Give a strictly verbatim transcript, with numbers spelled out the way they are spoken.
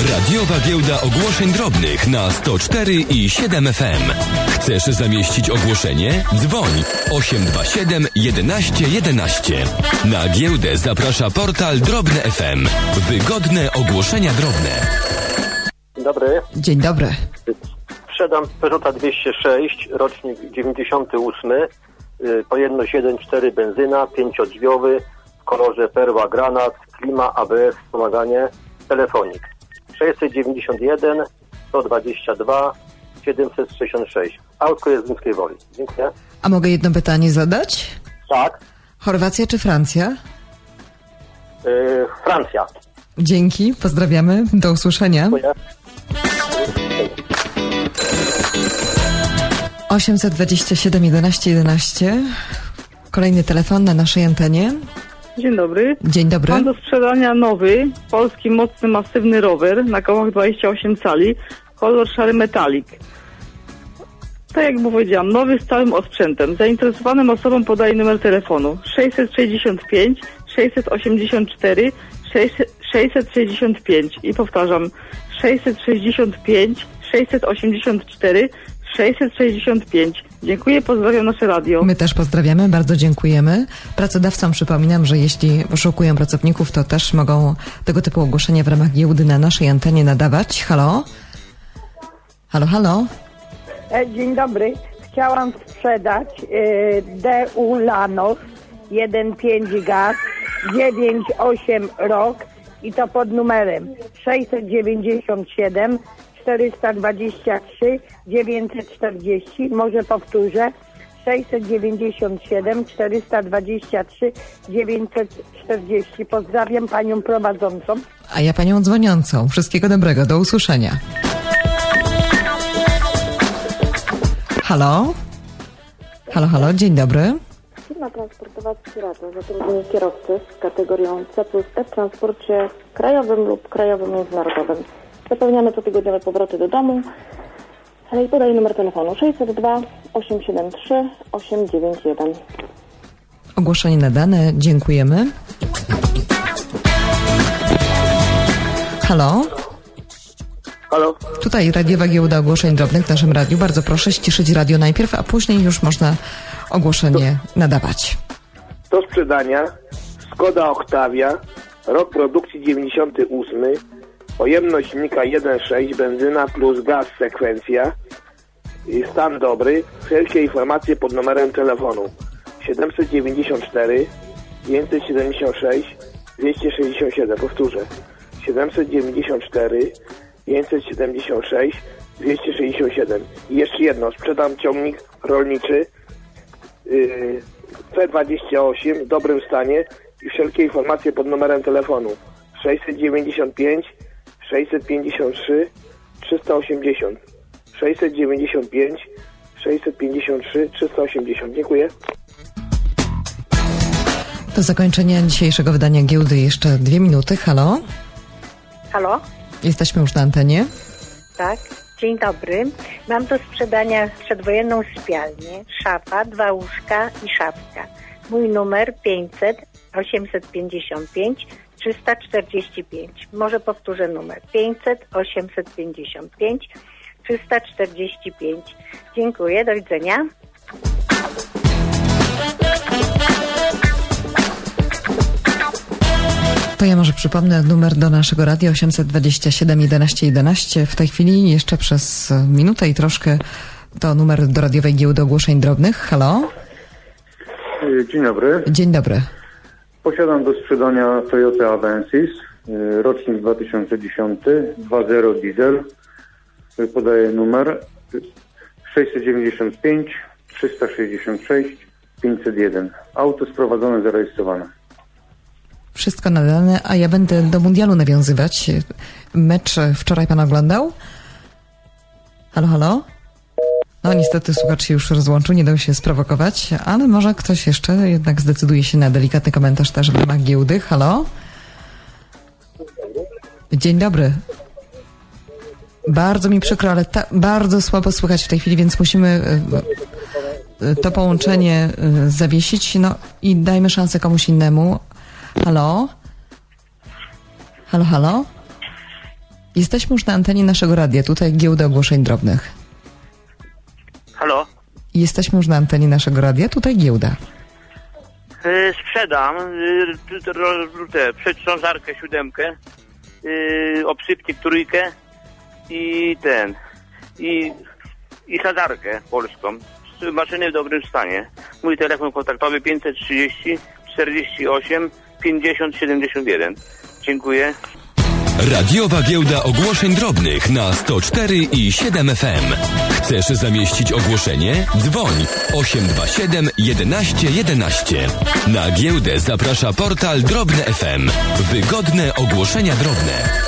Radiowa Giełda Ogłoszeń Drobnych na sto cztery i siedem F M. Chcesz zamieścić ogłoszenie? Dzwoń osiem dwa siedem jedenaście jedenaście. Na giełdę zaprasza portal Drobny F M. Wygodne ogłoszenia drobne. Dzień dobry. Dzień dobry. Sprzedam Peugeota dwieście sześć, rocznik dziewięćdziesiąty ósmy, pojemność jeden przecinek cztery benzyna, pięciodrzwiowy, w kolorze perła granat, klima, A B S, wspomaganie, telefonik. sześćset dziewięćdziesiąt jeden, sto dwadzieścia dwa, siedemset sześćdziesiąt sześć. Autko jest z Miejskiej Woli. Dziękuję. A mogę jedno pytanie zadać? Tak. Chorwacja czy Francja? Yy, Francja. Dzięki, pozdrawiamy, do usłyszenia. Dziękuję. osiemset dwadzieścia siedem jedenaście jedenaście. Kolejny telefon na naszej antenie. Dzień dobry. Dzień dobry. Mam do sprzedania nowy, polski mocny, masywny rower na kołach dwadzieścia osiem cali, kolor szary metalik. Tak jak powiedziałam, nowy z całym osprzętem. Zainteresowanym osobom podaję numer telefonu sześćset sześćdziesiąt pięć, sześćset osiemdziesiąt cztery, sześćset sześćdziesiąt pięć i powtarzam sześćset sześćdziesiąt pięć, sześćset osiemdziesiąt cztery, sześćset sześćdziesiąt pięć. Dziękuję, pozdrawiam nasze radio. My też pozdrawiamy, bardzo dziękujemy. Pracodawcom przypominam, że jeśli poszukują pracowników, to też mogą tego typu ogłoszenia w ramach giełdy na naszej antenie nadawać. Halo? Halo, halo? Dzień dobry. Chciałam sprzedać y, D U Lanos jeden pięć gaz, dziewięć osiem rok i to pod numerem sześćset dziewięćdziesiąt siedem, czterysta dwadzieścia trzy, dziewięćset czterdzieści. Może powtórzę. sześćset dziewięćdziesiąt siedem, czterysta dwadzieścia trzy, dziewięćset czterdzieści. Pozdrawiam panią prowadzącą. A ja panią dzwoniącą. Wszystkiego dobrego. Do usłyszenia. Halo? Halo, halo. Dzień dobry. Firma transportowa Spirato zatrudnienie kierowcy z kategorią C plus E w transporcie krajowym lub krajowym międzynarodowym. Zapewniamy cotygodniowe powroty do domu. I podaję numer telefonu sześćset dwa, osiemset siedemdziesiąt trzy, osiemset dziewięćdziesiąt jeden. Ogłoszenie nadane. Dziękujemy. Halo? Halo? Tutaj Radiowa Giełda Ogłoszeń Drobnych w naszym radiu. Bardzo proszę ściszyć radio najpierw, a później już można ogłoszenie nadawać. Do sprzedania Skoda Octavia, rok produkcji dziewięćdziesiąty ósmy, pojemność silnika jeden przecinek sześć, benzyna plus gaz sekwencja, stan dobry, wszelkie informacje pod numerem telefonu siedemset dziewięćdziesiąt cztery, pięćset siedemdziesiąt sześć, dwieście sześćdziesiąt siedem. Powtórzę, siedemset dziewięćdziesiąt cztery, pięćset siedemdziesiąt sześć, dwieście sześćdziesiąt siedem. I jeszcze jedno, sprzedam ciągnik rolniczy yy, C dwadzieścia osiem w dobrym stanie i wszelkie informacje pod numerem telefonu sześćset dziewięćdziesiąt pięć, sześćset pięćdziesiąt trzy, trzysta osiemdziesiąt. sześćset dziewięćdziesiąt pięć, sześćset pięćdziesiąt trzy, trzysta osiemdziesiąt. Dziękuję. Do zakończenia dzisiejszego wydania giełdy jeszcze dwie minuty. Halo? Halo? Jesteśmy już na antenie. Tak. Dzień dobry. Mam do sprzedania przedwojenną sypialnię, szafa, dwa łóżka i szafka. Mój numer pięćset, osiemset pięćdziesiąt pięć, trzysta czterdzieści pięć. Może powtórzę numer pięćset, osiemset pięćdziesiąt pięć, trzysta czterdzieści pięć. Dziękuję, do widzenia. To ja może przypomnę numer do naszego radia osiemset dwadzieścia siedem jedenaście jedenaście. W tej chwili jeszcze przez minutę i troszkę to numer do Radiowej Giełdy Ogłoszeń Drobnych. Halo? Dzień dobry. Dzień dobry. Posiadam do sprzedania Toyota Avensis, rocznik dwa tysiące dziesiąty, dwa zero diesel. Podaję numer sześćset dziewięćdziesiąt pięć, trzysta sześćdziesiąt sześć, pięćset jeden. Auto sprowadzone, zarejestrowane. Wszystko nadane, a ja będę do mundialu nawiązywać. Mecz wczoraj pan oglądał? Halo, halo? No niestety słuchacz się już rozłączył, nie dał się sprowokować, ale może ktoś jeszcze jednak zdecyduje się na delikatny komentarz też w ramach giełdy. Halo? Dzień dobry. Bardzo mi przykro, ale ta, bardzo słabo słychać w tej chwili, więc musimy y, to połączenie y, zawiesić, no i dajmy szansę komuś innemu. Halo? Halo, halo? Jesteśmy już na antenie naszego radia, tutaj Giełda Ogłoszeń Drobnych. Halo? Jesteśmy już na antenie naszego radia, tutaj Giełda. Yy, sprzedam yy, tę przetrząsarkę siódemkę, yy, obsypnik trójkę i ten, i, i sadarkę polską. Maszyny w dobrym stanie. Mój telefon kontaktowy pięćset trzydzieści czterdzieści osiem pięćdziesiąt siedemdziesiąt jeden. Dziękuję. Radiowa Giełda Ogłoszeń Drobnych na sto cztery i siedem F M. Chcesz zamieścić ogłoszenie? Dzwoń osiem dwa siedem jedenaście jedenaście. Na giełdę zaprasza portal Drobne F M. Wygodne ogłoszenia drobne.